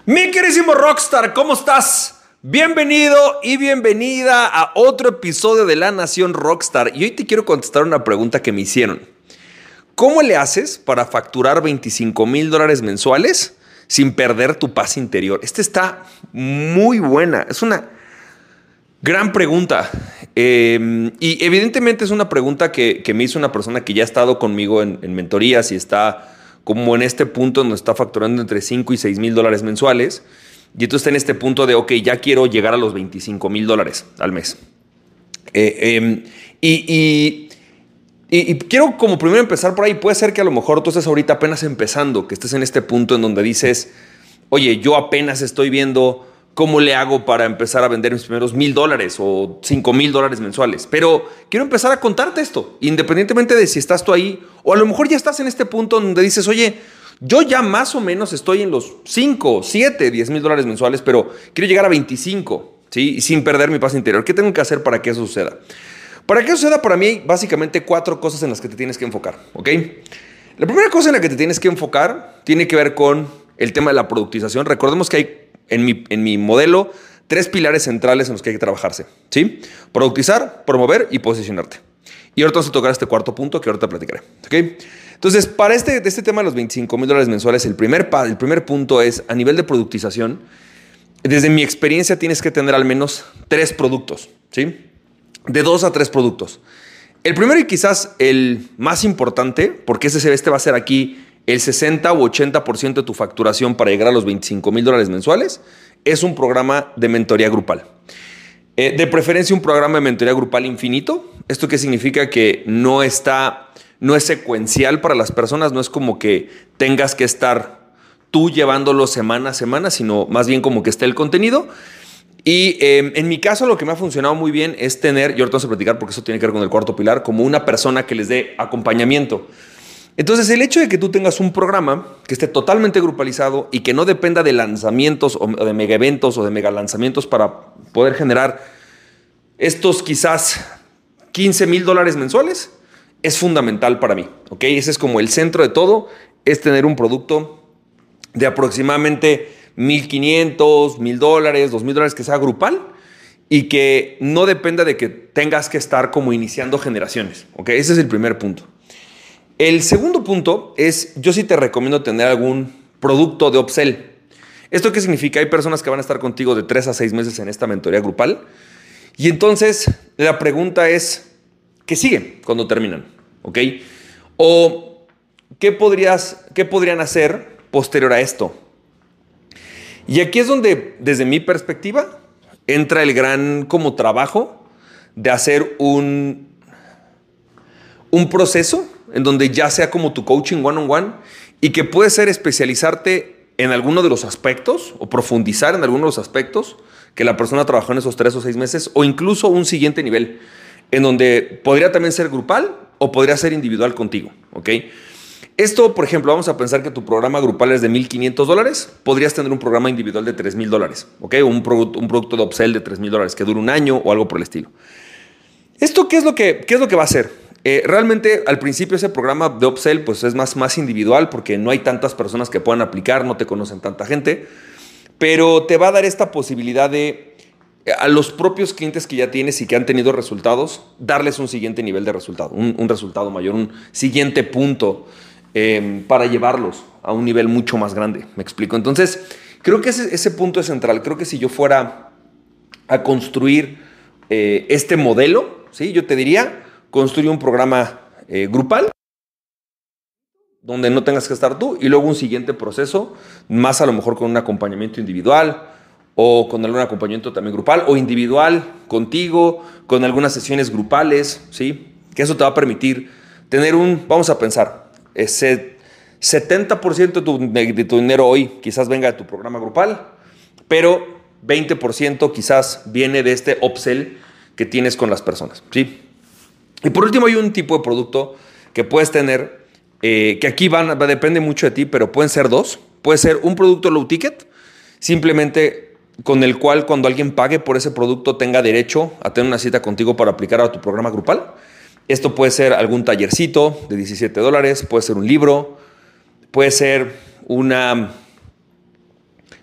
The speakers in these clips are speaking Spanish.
Mi queridísimo Rockstar, ¿cómo estás? Bienvenido y bienvenida a otro episodio de La Nación Rockstar. Y hoy te quiero contestar una pregunta que me hicieron. ¿Cómo le haces para facturar $25,000 mensuales sin perder tu paz interior? Esta está muy buena. Es una gran pregunta. Y evidentemente es una pregunta que me hizo una persona que ya ha estado conmigo en mentorías y está como en este punto donde está facturando entre $5,000 y $6,000 mensuales. Y entonces está en este punto de, ok, ya quiero llegar a los $25,000 al mes. Y quiero como primero empezar por ahí. Puede ser que a lo mejor tú estés ahorita apenas empezando, que estés en este punto en donde dices, oye, yo apenas estoy viendo cómo le hago para empezar a vender mis primeros $1,000 o $5,000 mensuales. Pero quiero empezar a contarte esto, independientemente de si estás tú ahí o a lo mejor ya estás en este punto donde dices, oye, yo ya más o menos estoy en los 5, 7, $10,000 mensuales, pero quiero llegar a 25, ¿sí? Y sin perder mi paz interior. ¿Qué tengo que hacer para que eso suceda? Para que eso suceda, para mí hay básicamente 4 cosas en las que te tienes que enfocar, ¿ok? La primera cosa en la que te tienes que enfocar tiene que ver con el tema de la productización. Recordemos que hay en mi modelo 3 pilares centrales en los que hay que trabajarse, ¿sí? Productizar, promover y posicionarte. Y ahorita vamos a tocar este cuarto punto que ahorita platicaré, ¿ok? Entonces, para este tema de los $25,000 mensuales, el primer punto es, a nivel de productización, desde mi experiencia tienes que tener al menos 3 productos, ¿sí? De 2 a 3 productos. El primero y quizás el más importante, porque este va a ser aquí el 60 u 80% de tu facturación para llegar a los $25,000 mensuales, es un programa de mentoría grupal. De preferencia un programa de mentoría grupal infinito. ¿Esto qué significa? Que no es secuencial para las personas, no es como que tengas que estar tú llevándolo semana a semana, sino más bien como que esté el contenido. Y en mi caso lo que me ha funcionado muy bien es tener, y ahorita vamos a platicar porque eso tiene que ver con el cuarto pilar, como una persona que les dé acompañamiento. Entonces, el hecho de que tú tengas un programa que esté totalmente grupalizado y que no dependa de lanzamientos o de mega eventos o de mega lanzamientos para poder generar estos quizás $15,000 mensuales, es fundamental para mí, ¿ok? Ese es como el centro de todo, es tener un producto de aproximadamente $1,500, $1,000, $2,000 que sea grupal y que no dependa de que tengas que estar como iniciando generaciones, ¿ok? Ese es el primer punto. El segundo punto es, yo sí te recomiendo tener algún producto de upsell. ¿Esto qué significa? Hay personas que van a estar contigo de 3 a 6 meses en esta mentoría grupal. Y entonces la pregunta es, ¿qué sigue cuando terminan? ¿Ok? O ¿qué podrían hacer posterior a esto? Y aquí es donde, desde mi perspectiva, entra el gran como trabajo de hacer un proceso en donde ya sea como tu coaching one-on-one y que puede ser especializarte en alguno de los aspectos o profundizar en alguno de los aspectos que la persona trabajó en esos 3 o 6 meses o incluso un siguiente nivel en donde podría también ser grupal o podría ser individual contigo, ¿ok? Esto, por ejemplo, vamos a pensar que tu programa grupal es de $1,500, podrías tener un programa individual de $3,000, ¿ok? O un producto de upsell de $3,000 que dure un año o algo por el estilo. ¿Esto qué es lo que va a hacer? Realmente al principio ese programa de upsell pues es más individual porque no hay tantas personas que puedan aplicar, no te conocen tanta gente, pero te va a dar esta posibilidad de a los propios clientes que ya tienes y que han tenido resultados, darles un siguiente nivel de resultado, un resultado mayor, un siguiente punto para llevarlos a un nivel mucho más grande. ¿Me explico? Entonces, creo que ese punto es central. Creo que si yo fuera a construir este modelo, ¿sí? Yo te diría, construye un programa grupal donde no tengas que estar tú y luego un siguiente proceso, más a lo mejor con un acompañamiento individual o con algún acompañamiento también grupal o individual contigo, con algunas sesiones grupales, ¿sí? Que eso te va a permitir tener vamos a pensar, ese 70% de tu dinero hoy quizás venga de tu programa grupal, pero 20% quizás viene de este upsell que tienes con las personas, ¿sí? Y por último hay un tipo de producto que puedes tener, que aquí depende mucho de ti, pero pueden ser 2. Puede ser un producto low ticket, simplemente con el cual cuando alguien pague por ese producto tenga derecho a tener una cita contigo para aplicar a tu programa grupal. Esto puede ser algún tallercito de $17, puede ser un libro, puede ser una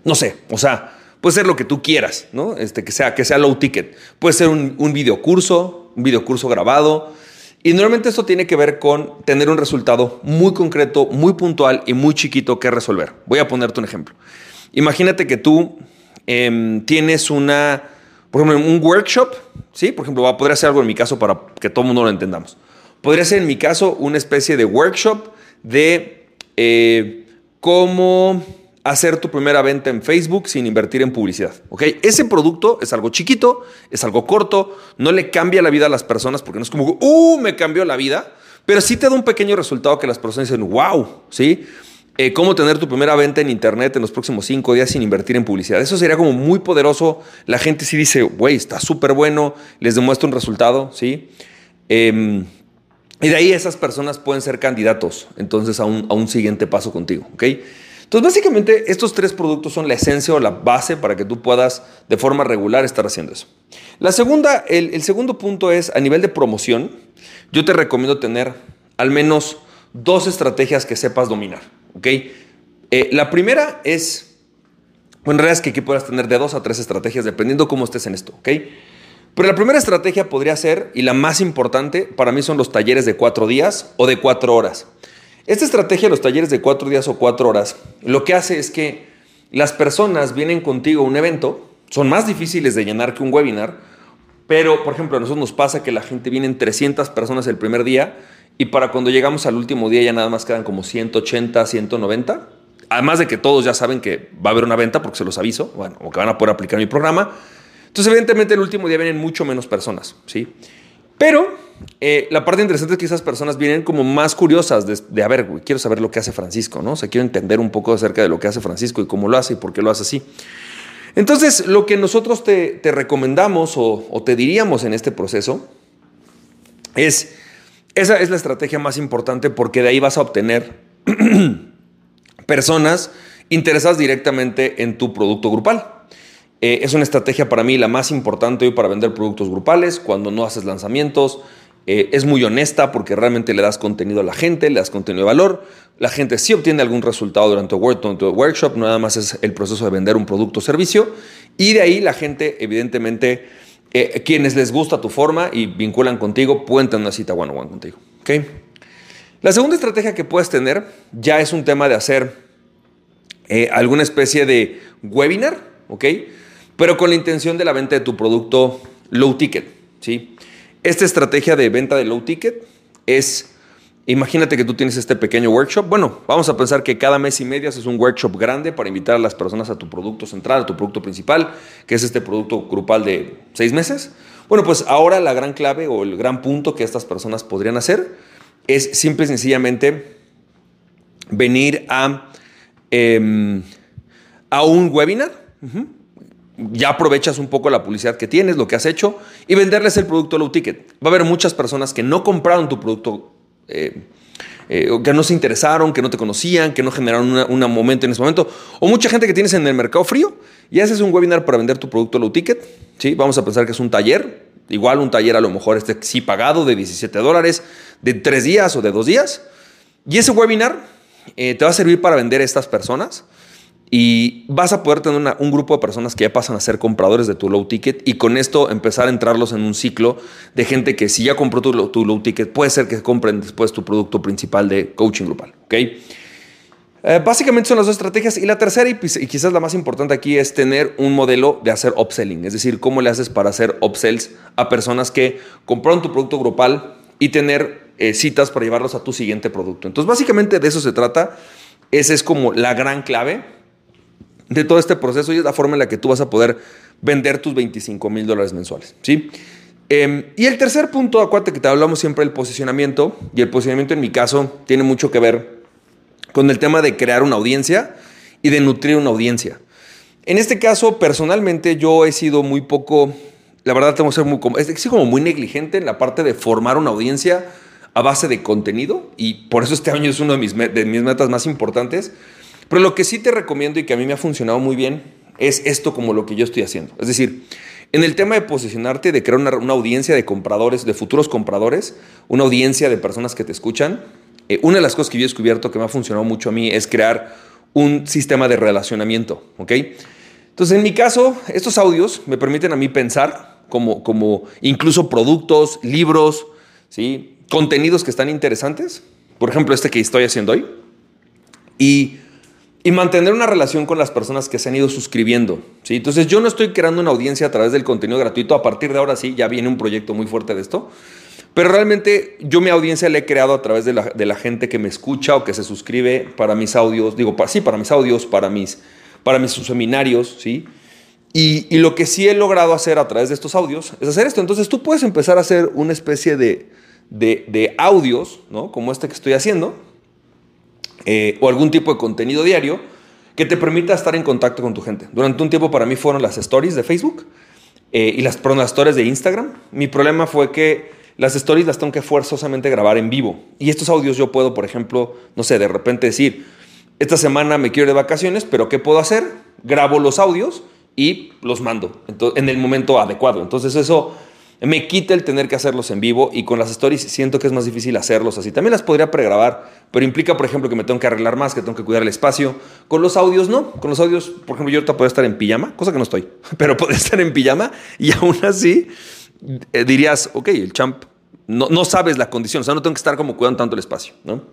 No sé, o sea, puede ser lo que tú quieras, ¿no? Que sea low ticket. Puede ser un videocurso grabado. Y normalmente esto tiene que ver con tener un resultado muy concreto, muy puntual y muy chiquito que resolver. Voy a ponerte un ejemplo. Imagínate que tú tienes por ejemplo, un workshop, ¿sí? Por ejemplo, podría ser algo en mi caso para que todo el mundo lo entendamos. Podría ser en mi caso una especie de workshop de cómo hacer tu primera venta en Facebook sin invertir en publicidad, ¿ok? Ese producto es algo chiquito, es algo corto, no le cambia la vida a las personas porque no es como, me cambió la vida, pero sí te da un pequeño resultado que las personas dicen, wow, ¿sí? Cómo tener tu primera venta en internet en los próximos 5 días sin invertir en publicidad. Eso sería como muy poderoso. La gente sí dice, güey, está súper bueno, les demuestra un resultado, ¿sí? Y de ahí esas personas pueden ser candidatos entonces a un siguiente paso contigo, ¿ok? Entonces, básicamente, estos 3 productos son la esencia o la base para que tú puedas de forma regular estar haciendo eso. El segundo punto es, a nivel de promoción, yo te recomiendo tener al menos 2 estrategias que sepas dominar, ¿ok? La primera es, en realidad es que aquí puedas tener de 2 a 3 estrategias, dependiendo cómo estés en esto, ¿ok? Pero la primera estrategia podría ser, y la más importante, para mí son los talleres de 4 días o de 4 horas. Esta estrategia de los talleres de 4 días o 4 horas, lo que hace es que las personas vienen contigo a un evento, son más difíciles de llenar que un webinar, pero, por ejemplo, a nosotros nos pasa que la gente viene en 300 personas el primer día y para cuando llegamos al último día ya nada más quedan como 180, 190. Además de que todos ya saben que va a haber una venta porque se los aviso, bueno, o que van a poder aplicar mi programa. Entonces, evidentemente, el último día vienen mucho menos personas, ¿sí? Pero la parte interesante es que esas personas vienen como más curiosas a ver, güey, quiero saber lo que hace Francisco, ¿no? O sea, quiero entender un poco acerca de lo que hace Francisco y cómo lo hace y por qué lo hace así. Entonces, lo que nosotros te recomendamos o te diríamos en este proceso es, esa es la estrategia más importante porque de ahí vas a obtener personas interesadas directamente en tu producto grupal. Es una estrategia para mí la más importante hoy para vender productos grupales cuando no haces lanzamientos. Es muy honesta porque realmente le das contenido a la gente, le das contenido de valor. La gente sí obtiene algún resultado durante el workshop, no nada más es el proceso de vender un producto o servicio. Y de ahí la gente, evidentemente, quienes les gusta tu forma y vinculan contigo, pueden tener una cita one-on-one contigo. ¿Okay? La segunda estrategia que puedes tener ya es un tema de hacer alguna especie de webinar, ¿ok? Pero con la intención de la venta de tu producto low ticket, ¿sí? Esta estrategia de venta de low ticket es, imagínate que tú tienes este pequeño workshop. Bueno, vamos a pensar que cada mes y medio haces un workshop grande para invitar a las personas a tu producto central, a tu producto principal, que es este producto grupal de 6 meses. Bueno, pues ahora la gran clave o el gran punto que estas personas podrían hacer es simple y sencillamente venir a un webinar. Ya aprovechas un poco la publicidad que tienes, lo que has hecho, y venderles el producto low ticket. Va a haber muchas personas que no compraron tu producto, que no se interesaron, que no te conocían, que no generaron un momento en ese momento, o mucha gente que tienes en el mercado frío y haces un webinar para vender tu producto low ticket, ¿sí? Vamos a pensar que es un taller, igual un taller a lo mejor sí pagado de $17, de 3 días o de 2 días, y ese webinar te va a servir para vender a estas personas. Y vas a poder tener un grupo de personas que ya pasan a ser compradores de tu low ticket y con esto empezar a entrarlos en un ciclo de gente que si ya compró tu low ticket, puede ser que compren después tu producto principal de coaching grupal. ¿Okay? Básicamente son las 2 estrategias. Y la tercera, y quizás la más importante aquí, es tener un modelo de hacer upselling. Es decir, cómo le haces para hacer upsells a personas que compraron tu producto grupal y tener citas para llevarlos a tu siguiente producto. Entonces, básicamente de eso se trata. Esa es como la gran clave de todo este proceso y es la forma en la que tú vas a poder vender tus $25,000 mensuales, ¿sí? Y el tercer punto, acuérdate que te hablamos siempre del posicionamiento, y el posicionamiento en mi caso tiene mucho que ver con el tema de crear una audiencia y de nutrir una audiencia. En este caso, personalmente, yo he sido muy poco, la verdad tengo que ser como muy negligente en la parte de formar una audiencia a base de contenido, y por eso este año es uno de mis metas más importantes. Pero lo que sí te recomiendo y que a mí me ha funcionado muy bien es esto como lo que yo estoy haciendo. Es decir, en el tema de posicionarte, de crear una audiencia de compradores, de futuros compradores, una audiencia de personas que te escuchan, una de las cosas que yo he descubierto que me ha funcionado mucho a mí es crear un sistema de relacionamiento, ¿ok? Entonces, en mi caso, estos audios me permiten a mí pensar como incluso productos, libros, ¿sí? Contenidos que están interesantes. Por ejemplo, este que estoy haciendo hoy. Y mantener una relación con las personas que se han ido suscribiendo, ¿sí? Entonces, yo no estoy creando una audiencia a través del contenido gratuito. A partir de ahora sí, ya viene un proyecto muy fuerte de esto. Pero realmente yo mi audiencia la he creado a través de la gente que me escucha o que se suscribe para mis audios. Para mis audios, para mis seminarios, ¿sí? Y lo que sí he logrado hacer a través de estos audios es hacer esto. Entonces tú puedes empezar a hacer una especie de audios, ¿no? Como este que estoy haciendo, o algún tipo de contenido diario que te permita estar en contacto con tu gente. Durante un tiempo para mí fueron las stories de Facebook y las stories de Instagram. Mi problema fue que las stories las tengo que forzosamente grabar en vivo. Y estos audios yo puedo, por ejemplo, no sé, de repente decir, esta semana me quiero ir de vacaciones, pero ¿qué puedo hacer? Grabo los audios y los mando en el momento adecuado. Entonces eso me quita el tener que hacerlos en vivo, y con las stories siento que es más difícil hacerlos así. También las podría pregrabar, pero implica, por ejemplo, que me tengo que arreglar más, que tengo que cuidar el espacio. Con los audios no. Con los audios, por ejemplo, yo ahorita puedo estar en pijama, cosa que no estoy, pero puedo estar en pijama y aún así dirías, ok, el champ, no sabes la condición, o sea, no tengo que estar como cuidando tanto el espacio, ¿no?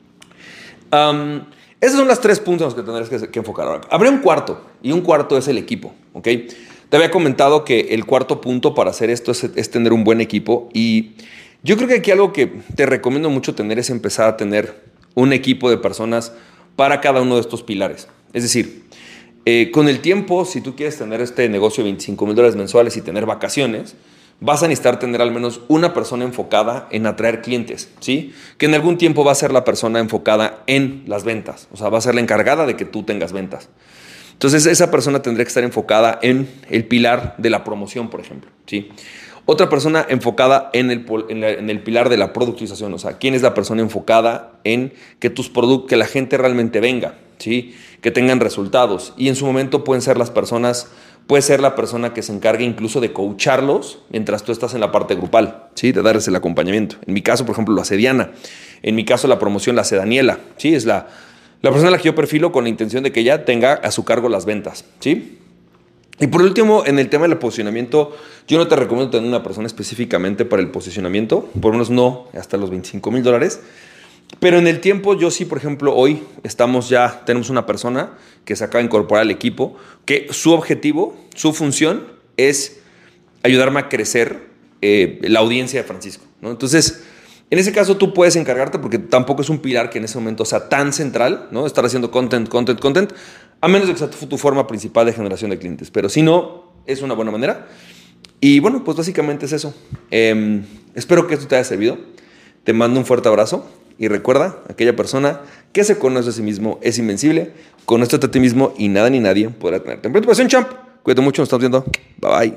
Esos son los 3 puntos en los que tendrás que enfocar ahora. Habría un cuarto, y un cuarto es el equipo, ¿ok? Te había comentado que el cuarto punto para hacer esto es tener un buen equipo, y yo creo que aquí algo que te recomiendo mucho tener es empezar a tener un equipo de personas para cada uno de estos pilares. Es decir, con el tiempo, si tú quieres tener este negocio de $25,000 mensuales y tener vacaciones, vas a necesitar tener al menos una persona enfocada en atraer clientes, ¿sí? Que en algún tiempo va a ser la persona enfocada en las ventas. O sea, va a ser la encargada de que tú tengas ventas. Entonces, esa persona tendría que estar enfocada en el pilar de la promoción, por ejemplo, ¿sí? Otra persona enfocada en el pilar de la productización. O sea, ¿quién es la persona enfocada en que que la gente realmente venga, ¿sí? Que tengan resultados? Y en su momento puede ser la persona que se encargue incluso de coacharlos mientras tú estás en la parte grupal, ¿sí? De darles el acompañamiento. En mi caso, por ejemplo, lo hace Diana. En mi caso, la promoción la hace Daniela, ¿sí? Es la persona a la que yo perfilo con la intención de que ella tenga a su cargo las ventas, ¿sí? Y por último, en el tema del posicionamiento, yo no te recomiendo tener una persona específicamente para el posicionamiento, por lo menos no hasta los $25,000. Pero en el tiempo, yo sí, por ejemplo, hoy tenemos una persona que se acaba de incorporar al equipo, que su objetivo, su función es ayudarme a crecer la audiencia de Francisco, ¿no? Entonces, en ese caso tú puedes encargarte, porque tampoco es un pilar que en ese momento sea tan central, ¿no? Estar haciendo content, a menos de que sea tu forma principal de generación de clientes. Pero si no, es una buena manera. Y bueno, pues básicamente es eso. Espero que esto te haya servido. Te mando un fuerte abrazo. Y recuerda, aquella persona que se conoce a sí mismo es invencible. Conócete a ti mismo y nada ni nadie podrá tenerte en preocupación, champ. Cuídate mucho, nos estamos viendo. Bye bye.